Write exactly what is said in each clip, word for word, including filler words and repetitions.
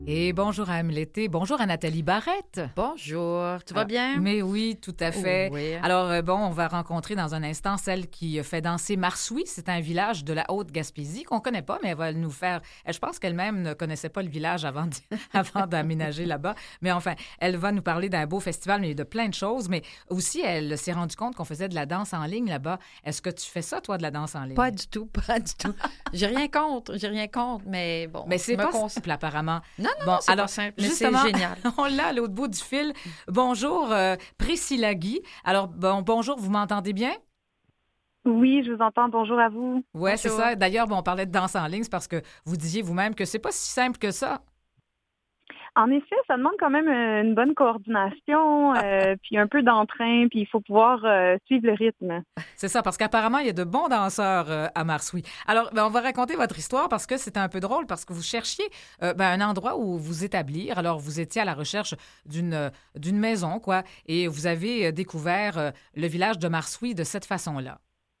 Et bonjour à Amélété, bonjour à Nathalie Barrette. Bonjour, tu vas Alors, bien? Mais oui, tout à fait. Oui. Alors, euh, bon, on va rencontrer dans un instant celle qui fait danser Marsouis. C'est un village de la Haute-Gaspésie qu'on ne connaît pas, mais elle va nous faire... Je pense qu'elle-même ne connaissait pas le village avant, d'y- avant d'aménager là-bas. Mais enfin, elle va nous parler d'un beau festival, mais de plein de choses. Mais aussi, elle s'est rendue compte qu'on faisait de la danse en ligne là-bas. Est-ce que tu fais ça, toi, de la danse en ligne? Pas du tout, pas du tout. J'ai rien contre, j'ai rien contre, mais bon. Mais c'est me pas cons- simple, apparemment. Non, non, Bon, non, c'est alors, pas simple, mais c'est justement, génial. on l'a à l'autre bout du fil. Bonjour, euh, Priscilla Guy. Alors, bon, bonjour, vous m'entendez bien? Oui, je vous entends. Bonjour à vous. Oui, c'est Bonjour. ça. D'ailleurs, bon, on parlait de danse en ligne, c'est parce que vous disiez vous-même que c'est pas si simple que ça. En effet, ça demande quand même euh, une bonne coordination, euh, puis un peu d'entrain, puis il faut pouvoir euh, suivre le rythme. C'est ça, parce qu'apparemment, il y a de bons danseurs euh, à Marsouis. Alors, ben, on va raconter votre histoire parce que c'est un peu drôle, parce que vous cherchiez euh, ben, un endroit où vous établir. Alors, vous étiez à la recherche d'une euh, d'une maison, quoi, et vous avez euh, découvert euh, le village de Marsouis de cette façon-là.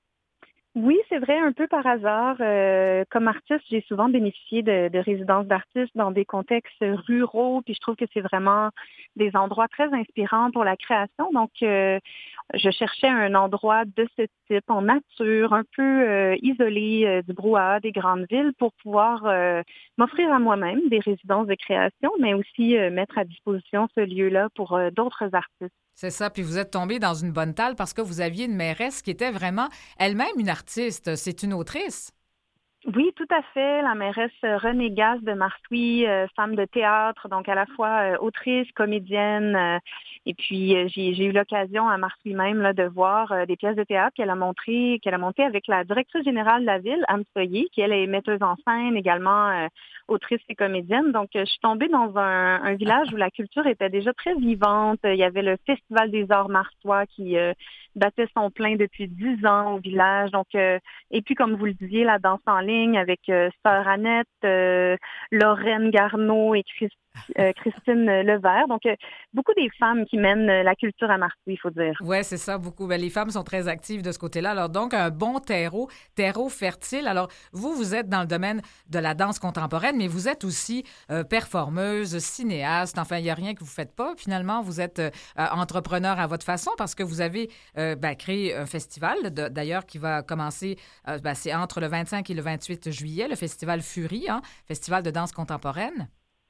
Oui, c'est vrai, un peu par hasard. Euh, comme artiste, j'ai souvent bénéficié de, de résidences d'artistes dans des contextes ruraux, puis je trouve que c'est vraiment des endroits très inspirants pour la création. Donc, euh, je cherchais un endroit de ce type, en nature, un peu euh, isolé euh, du brouhaha des grandes villes pour pouvoir euh, m'offrir à moi-même des résidences de création, mais aussi euh, mettre à disposition ce lieu-là pour euh, d'autres artistes. C'est ça, puis vous êtes tombé dans une bonne talle parce que vous aviez une mairesse qui était vraiment elle-même une artiste. C'est une autrice. Oui, tout à fait. La mairesse euh, Renée Gasse de Marsouis, euh, femme de théâtre, donc à la fois euh, autrice, comédienne. euh, et puis euh, j'ai, j'ai eu l'occasion à Marsouis même là, de voir euh, des pièces de théâtre qu'elle a montrées, qu'elle a montées avec la directrice générale de la ville, Anne Soyer, qui elle est metteuse en scène, également euh, autrice et comédienne. Donc euh, je suis tombée dans un, un village où la culture était déjà très vivante. Il y avait le Festival des arts marsois qui euh, battait son plein depuis dix ans au village. Donc euh, et puis comme vous le disiez, la danse en ligne avec euh, Sœur Annette, euh, Lorraine Garneau et Christ- euh, Christine Levert. Donc, euh, beaucoup des femmes qui mènent euh, la culture à Marsouis, il faut dire. Oui, c'est ça, beaucoup. Ben, les femmes sont très actives de ce côté-là. Alors, donc, un bon terreau, terreau fertile. Alors, vous, vous êtes dans le domaine de la danse contemporaine, mais vous êtes aussi euh, performeuse, cinéaste. Enfin, il n'y a rien que vous ne faites pas. Finalement, vous êtes euh, entrepreneur à votre façon parce que vous avez euh, ben, créé un festival, de- d'ailleurs, qui va commencer, euh, ben, c'est entre le vingt-cinq et le vingt-huit juillet, le festival Fury, hein, festival de danse contemporaine.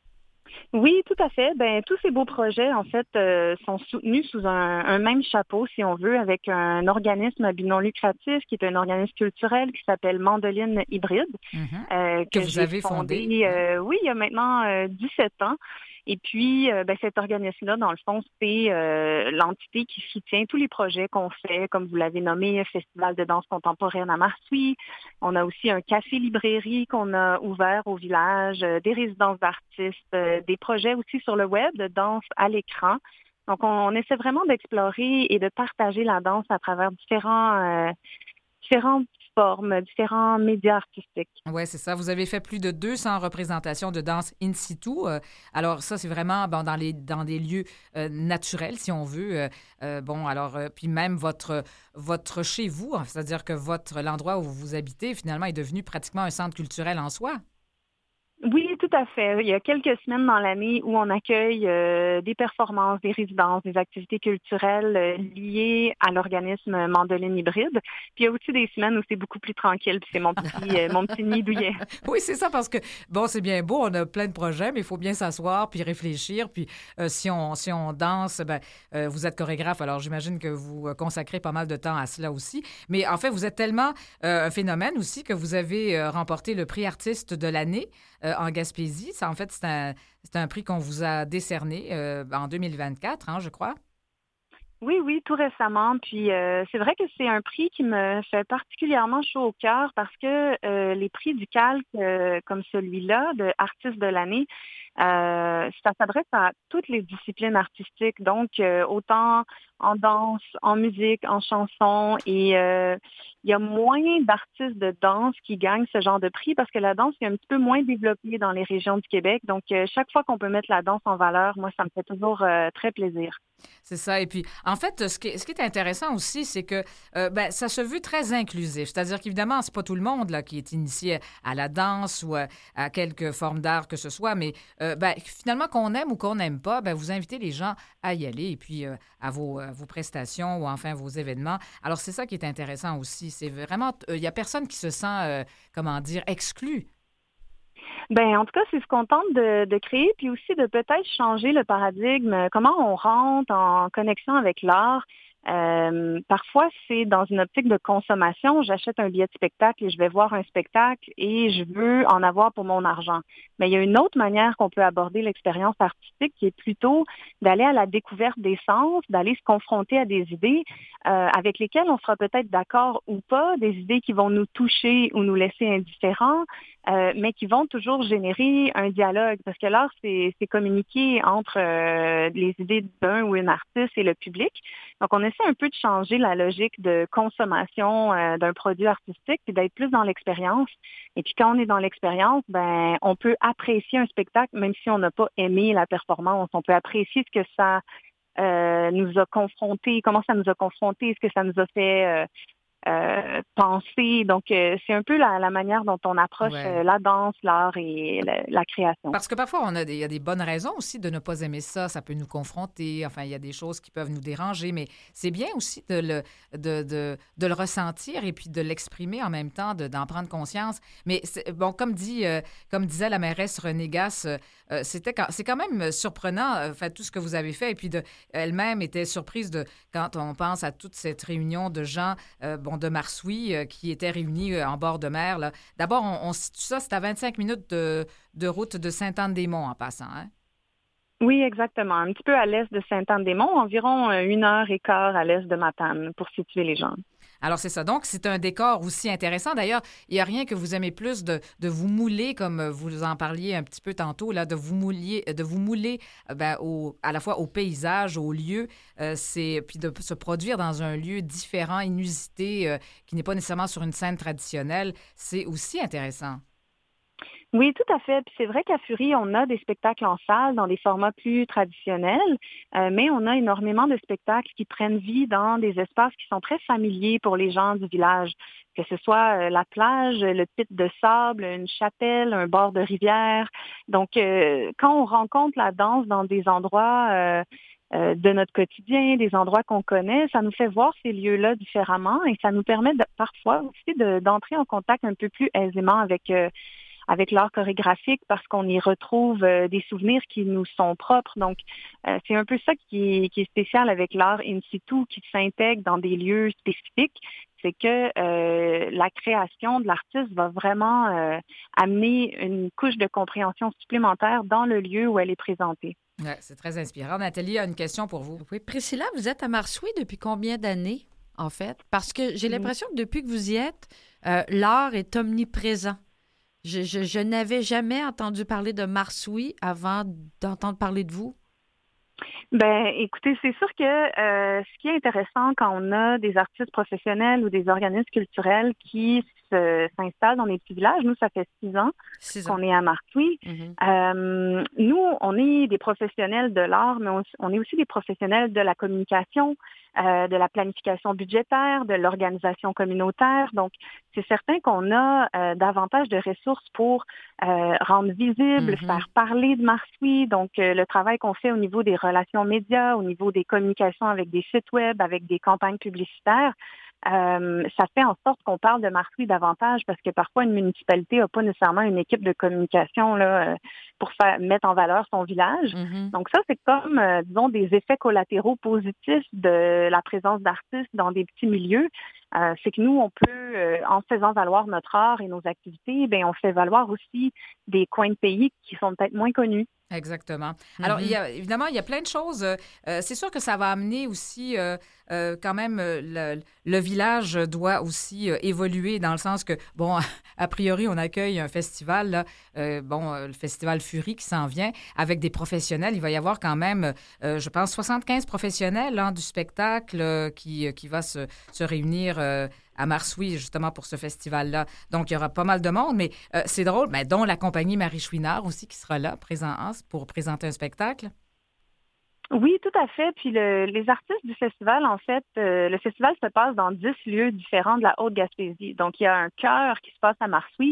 Oui, tout à fait. Ben, tous ces beaux projets, en fait, euh, sont soutenus sous un, un même chapeau, si on veut, avec un organisme à but non lucratif qui est un organisme culturel qui s'appelle Mandoline Hybride, Mhm. euh, Que que vous j'ai avez fondé. fondé, euh, oui, il y a maintenant euh, dix-sept ans. Et puis, euh, ben, cet organisme-là, dans le fond, c'est euh, l'entité qui soutient tous les projets qu'on fait, comme vous l'avez nommé, Festival de danse contemporaine à Marsouis. On a aussi un café-librairie qu'on a ouvert au village, euh, des résidences d'artistes, euh, des projets aussi sur le web de danse à l'écran. Donc, on, on essaie vraiment d'explorer et de partager la danse à travers différents, euh, différentes formes, différents médias artistiques. Oui, c'est ça. Vous avez fait plus de deux cents représentations de danse in situ. Euh, alors ça, c'est vraiment bon, dans, les, dans des lieux euh, naturels, si on veut. Euh, euh, bon, alors, euh, puis même votre, votre chez vous, hein, c'est-à-dire que votre l'endroit où vous habitez, finalement, est devenu pratiquement un centre culturel en soi. Oui, tout à fait. Il y a quelques semaines dans l'année où on accueille euh, des performances, des résidences, des activités culturelles euh, liées à l'organisme Mandoline Hybride. Puis il y a aussi des semaines où c'est beaucoup plus tranquille, puis c'est mon petit, euh, mon petit nid douillet. Oui, c'est ça, parce que, bon, c'est bien beau, on a plein de projets, mais il faut bien s'asseoir puis réfléchir. Puis euh, si, on, si on danse, ben, euh, vous êtes chorégraphe, alors j'imagine que vous euh, consacrez pas mal de temps à cela aussi. Mais en fait, vous êtes tellement euh, un phénomène aussi que vous avez euh, remporté le prix artiste de l'année euh, en Gaspésie. Ça, en fait, c'est un, c'est un prix qu'on vous a décerné euh, en deux mille vingt-quatre, hein, je crois. Oui, oui, tout récemment. Puis euh, c'est vrai que c'est un prix qui me fait particulièrement chaud au cœur parce que euh, les prix du calque, euh, comme celui-là, de artiste de l'année, euh, ça s'adresse à toutes les disciplines artistiques, donc euh, autant en danse, en musique, en chanson. Et euh, il y a moins d'artistes de danse qui gagnent ce genre de prix parce que la danse est un petit peu moins développée dans les régions du Québec. Donc, euh, chaque fois qu'on peut mettre la danse en valeur, moi, ça me fait toujours euh, très plaisir. C'est ça. Et puis, en fait, ce qui est, ce qui est intéressant aussi, c'est que euh, ben, ça se veut très inclusif. C'est-à-dire qu'évidemment, c'est pas tout le monde là, qui est initié à la danse ou à, à quelque forme d'art que ce soit, mais euh, euh, ben, finalement, qu'on aime ou qu'on n'aime pas, ben, vous invitez les gens à y aller et puis euh, à, vos, à vos prestations ou enfin vos événements. Alors, c'est ça qui est intéressant aussi. C'est vraiment, il euh, n'y a personne qui se sent, euh, comment dire, exclu. Ben, en tout cas, c'est ce qu'on tente de, de créer, puis aussi de peut-être changer le paradigme, comment on rentre en connexion avec l'art. Euh, parfois, c'est dans une optique de consommation. J'achète un billet de spectacle et je vais voir un spectacle et je veux en avoir pour mon argent. Mais il y a une autre manière qu'on peut aborder l'expérience artistique qui est plutôt d'aller à la découverte des sens, d'aller se confronter à des idées euh, avec lesquelles on sera peut-être d'accord ou pas, des idées qui vont nous toucher ou nous laisser indifférents, euh, mais qui vont toujours générer un dialogue. Parce que l'art, c'est, c'est communiquer entre euh, les idées d'un ou une artiste et le public. Donc, on essaie un peu de changer la logique de consommation euh, d'un produit artistique puis d'être plus dans l'expérience. Et puis, quand on est dans l'expérience, ben, on peut apprécier un spectacle, même si on n'a pas aimé la performance. On peut apprécier ce que ça euh, nous a confronté, comment ça nous a confronté, ce que ça nous a fait euh, euh, penser. Donc, euh, c'est un peu la, la manière dont on approche Ouais. euh, la danse, l'art et la, la création. Parce que parfois, on a des, il y a des bonnes raisons aussi de ne pas aimer ça. Ça peut nous confronter. Enfin, il y a des choses qui peuvent nous déranger, mais c'est bien aussi de le, de, de, de le ressentir et puis de l'exprimer en même temps, de, d'en prendre conscience. Mais c'est, bon, comme dit, euh, comme disait la mairesse René Gasse, euh, c'était quand, c'est quand même surprenant, euh, fait, tout ce que vous avez fait. Et puis, de, elle-même était surprise de quand on pense à toute cette réunion de gens, euh, bon, de Marsouis euh, qui étaient réunis euh, en bord de mer. Là. D'abord, on, on situe ça, c'est à vingt-cinq minutes de de route de Sainte-Anne-des-Monts en passant, hein? Oui, exactement. Un petit peu à l'est de Sainte-Anne-des-Monts, environ euh, une heure et quart à l'est de Matane, pour situer les gens. Alors, c'est ça. Donc, c'est un décor aussi intéressant. D'ailleurs, il n'y a rien que vous aimez plus de, de vous mouler, comme vous en parliez un petit peu tantôt, là, de vous mouler, de vous mouler ben, au, à la fois au paysage, au lieu, euh, c'est, puis de se produire dans un lieu différent, inusité, euh, qui n'est pas nécessairement sur une scène traditionnelle. C'est aussi intéressant. Oui, tout à fait. Puis c'est vrai qu'à Fury, on a des spectacles en salle dans des formats plus traditionnels, euh, mais on a énormément de spectacles qui prennent vie dans des espaces qui sont très familiers pour les gens du village, que ce soit euh, la plage, le pit de sable, une chapelle, un bord de rivière. Donc, euh, quand on rencontre la danse dans des endroits euh, euh, de notre quotidien, des endroits qu'on connaît, ça nous fait voir ces lieux-là différemment et ça nous permet de, parfois aussi de, d'entrer en contact un peu plus aisément avec euh, avec l'art chorégraphique parce qu'on y retrouve euh, des souvenirs qui nous sont propres. Donc, euh, c'est un peu ça qui est, qui est spécial avec l'art in situ, qui s'intègre dans des lieux spécifiques. C'est que euh, la création de l'artiste va vraiment euh, amener une couche de compréhension supplémentaire dans le lieu où elle est présentée. Ouais, c'est très inspirant. Nathalie a une question pour vous. Oui, Priscilla, vous êtes à Marsouis depuis combien d'années, en fait? Parce que j'ai l'impression que depuis que vous y êtes, euh, l'art est omniprésent. Je, je, je n'avais jamais entendu parler de Marsouis avant d'entendre parler de vous. Ben, écoutez, c'est sûr que euh, ce qui est intéressant quand on a des artistes professionnels ou des organismes culturels qui se, s'installent dans les petits villages, nous, ça fait six ans Six qu'on ans. est à Marsouis. Mm-hmm. Euh, nous, on est des professionnels de l'art, mais on, on est aussi des professionnels de la communication, euh, de la planification budgétaire, de l'organisation communautaire. Donc, c'est certain qu'on a euh, davantage de ressources pour euh, rendre visible, Mm-hmm. faire parler de Marsouis. Donc, euh, le travail qu'on fait au niveau des relations médias, au niveau des communications avec des sites web, avec des campagnes publicitaires, euh, ça fait en sorte qu'on parle de Marsouis davantage parce que parfois une municipalité n'a pas nécessairement une équipe de communication là, euh, pour faire mettre en valeur son village. Mm-hmm. Donc ça, c'est comme, euh, disons, des effets collatéraux positifs de la présence d'artistes dans des petits milieux. Euh, c'est que nous, on peut, euh, en faisant valoir notre art et nos activités, ben on fait valoir aussi des coins de pays qui sont peut-être moins connus. Exactement. Alors, Mm-hmm. il y a, évidemment, il y a plein de choses. Euh, c'est sûr que ça va amener aussi, euh, euh, quand même, euh, le, le village doit aussi euh, évoluer dans le sens que, bon, a priori, on accueille un festival, là, euh, bon, euh, le festival Fury qui s'en vient, avec des professionnels. Il va y avoir quand même, euh, je pense, soixante-quinze professionnels hein, du spectacle euh, qui, qui va se, se réunir euh, à Marsouis, justement, pour ce festival-là. Donc, il y aura pas mal de monde, mais euh, c'est drôle, mais dont la compagnie Marie Chouinard aussi qui sera là, présent hein, pour présenter un spectacle. Oui, tout à fait. Puis le, les artistes du festival, en fait, euh, le festival se passe dans dix lieux différents de la Haute-Gaspésie. Donc, il y a un chœur qui se passe à Marsouis,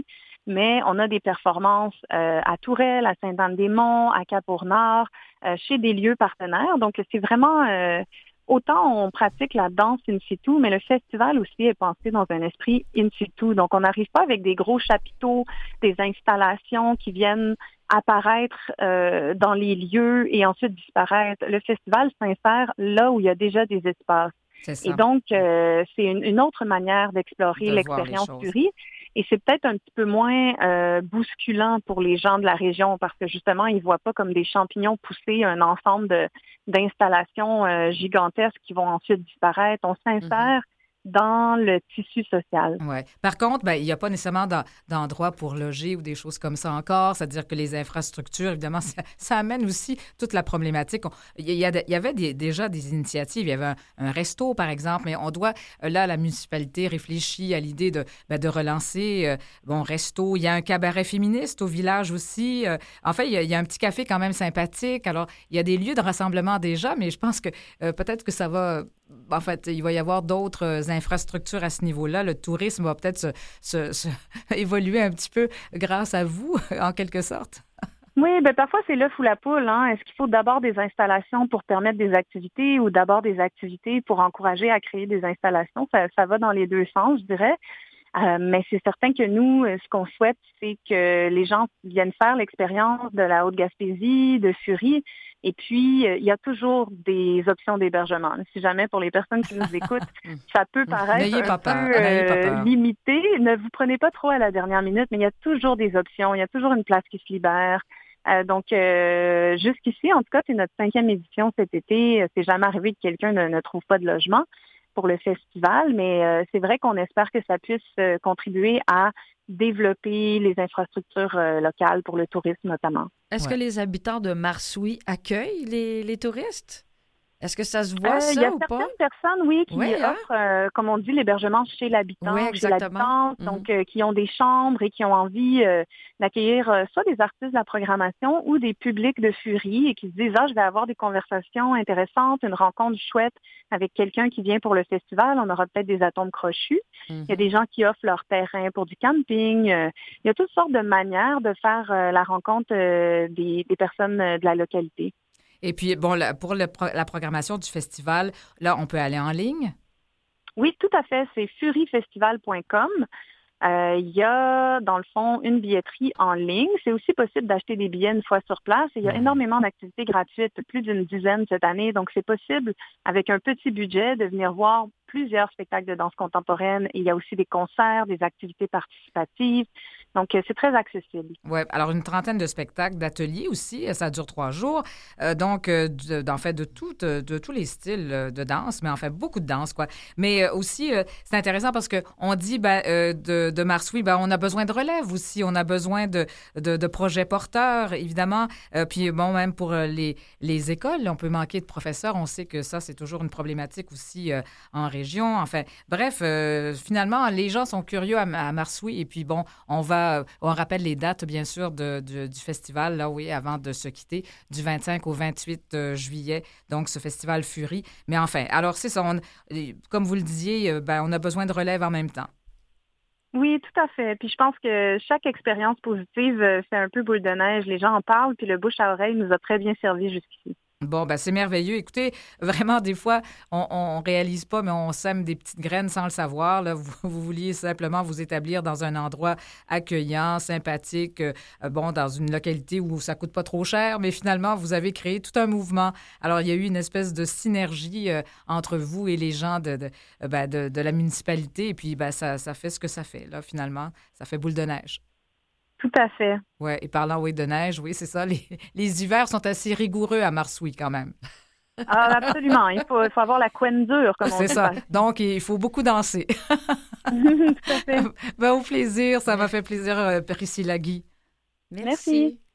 mais on a des performances euh, à Tourelle, à Sainte-Anne-des-Monts, à Cap-Au-Nord, euh, chez des lieux partenaires. Donc, c'est vraiment... Euh, autant on pratique la danse in situ, mais le festival aussi est pensé dans un esprit in situ. Donc, on n'arrive pas avec des gros chapiteaux, des installations qui viennent apparaître euh, dans les lieux et ensuite disparaître. Le festival s'insère là où il y a déjà des espaces. C'est ça. Et donc, euh, c'est une, une autre manière d'explorer De l'expérience Fury. Et c'est peut-être un petit peu moins euh, bousculant pour les gens de la région parce que justement, ils ne voient pas comme des champignons pousser un ensemble de, d'installations euh, gigantesques qui vont ensuite disparaître. On s'insère mm-hmm. dans le tissu social. Ouais. Par contre, ben, il n'y a pas nécessairement d'endroits pour loger ou des choses comme ça encore. C'est-à-dire que les infrastructures, évidemment, ça, ça amène aussi toute la problématique. On, il, y a, il y avait des, déjà des initiatives. Il y avait un, un resto, par exemple, mais on doit, là, la municipalité réfléchit à l'idée de, ben, de relancer, euh, bon, resto. Il y a un cabaret féministe au village aussi. Euh, en fait, il y, a, il y a un petit café quand même sympathique. Alors, il y a des lieux de rassemblement déjà, mais je pense que euh, peut-être que ça va... En fait, il va y avoir d'autres infrastructures à ce niveau-là. Le tourisme va peut-être se, se, se évoluer un petit peu grâce à vous, en quelque sorte. Oui, bien parfois c'est l'œuf ou la poule. Hein. Est-ce qu'il faut d'abord des installations pour permettre des activités ou d'abord des activités pour encourager à créer des installations? Ça, ça va dans les deux sens, je dirais. Euh, mais c'est certain que nous, ce qu'on souhaite, c'est que les gens viennent faire l'expérience de la Haute-Gaspésie, de Fury. Et puis, il y a toujours des options d'hébergement. Si jamais, pour les personnes qui nous écoutent, ça peut paraître un pas peu euh, limité, ne vous prenez pas trop à la dernière minute, mais il y a toujours des options. Il y a toujours une place qui se libère. Euh, donc, euh, jusqu'ici, en tout cas, c'est notre cinquième édition cet été. C'est jamais arrivé que quelqu'un ne, ne trouve pas de logement pour le festival, mais euh, c'est vrai qu'on espère que ça puisse euh, contribuer à développer les infrastructures euh, locales pour le tourisme notamment. Est-ce ouais. que les habitants de Marsouis accueillent les, les touristes? Est-ce que ça se voit, euh, ça, y a ou certaines pas? personnes, oui, qui oui, hein? offrent, euh, comme on dit, l'hébergement chez l'habitant, oui, chez l'habitante, mm-hmm. donc euh, qui ont des chambres et qui ont envie euh, d'accueillir euh, soit des artistes de la programmation ou des publics de Fury et qui se disent « Ah, je vais avoir des conversations intéressantes, une rencontre chouette avec quelqu'un qui vient pour le festival, on aura peut-être des atomes crochus. Mm-hmm. » Il y a des gens qui offrent leur terrain pour du camping. Euh, il y a toutes sortes de manières de faire euh, la rencontre euh, des, des personnes euh, de la localité. Et puis, bon, là, pour le, la programmation du festival, là, on peut aller en ligne? Oui, tout à fait. C'est fury festival point com. Euh, il y a, dans le fond, une billetterie en ligne. C'est aussi possible d'acheter des billets une fois sur place. Et il y a énormément d'activités gratuites, plus d'une dizaine cette année. Donc, c'est possible, avec un petit budget, de venir voir plusieurs spectacles de danse contemporaine. Et il y a aussi des concerts, des activités participatives. Donc, c'est très accessible. Oui, alors une trentaine de spectacles, d'ateliers aussi. Ça dure trois jours. Euh, donc, euh, de, en fait, de, tout, de, de tous les styles de danse, mais en fait, beaucoup de danse, quoi. Mais euh, aussi, euh, c'est intéressant parce qu'on dit ben, euh, de, de Marsouis, ben, on a besoin de relève aussi. On a besoin de, de, de projets porteurs, évidemment. Euh, puis, bon, même pour les, les écoles, on peut manquer de professeurs. On sait que ça, c'est toujours une problématique aussi euh, en région. Enfin, bref, euh, finalement, les gens sont curieux à, à Marsouis. Et puis, bon, on va on rappelle les dates, bien sûr, de, de, du festival, là, oui, avant de se quitter, du vingt-cinq au vingt-huit juillet, donc ce festival Fury. Mais enfin, alors c'est ça, on, comme vous le disiez, ben, on a besoin de relève en même temps. Oui, tout à fait. Puis je pense que chaque expérience positive fait un peu boule de neige. Les gens en parlent, puis le bouche à oreille nous a très bien servi jusqu'ici. Bon, ben c'est merveilleux. Écoutez, vraiment, des fois, on ne réalise pas, mais on sème des petites graines sans le savoir. Là. Vous, vous vouliez simplement vous établir dans un endroit accueillant, sympathique, euh, bon, dans une localité où ça coûte pas trop cher, mais finalement, vous avez créé tout un mouvement. Alors, il y a eu une espèce de synergie euh, entre vous et les gens de, de, ben, de, de la municipalité, et puis ben, ça, ça fait ce que ça fait, là, finalement. Ça fait boule de neige. Tout à fait. Oui, et parlant, oui, de neige, oui, c'est ça. Les, les hivers sont assez rigoureux à Marsouis, quand même. Ah, absolument. Il faut, il faut avoir la couenne dure, comme on dit. C'est ça. Donc, il faut beaucoup danser. Tout à fait. Ben, au plaisir. Ça m'a fait plaisir, Priscilla Guy. Merci. Merci.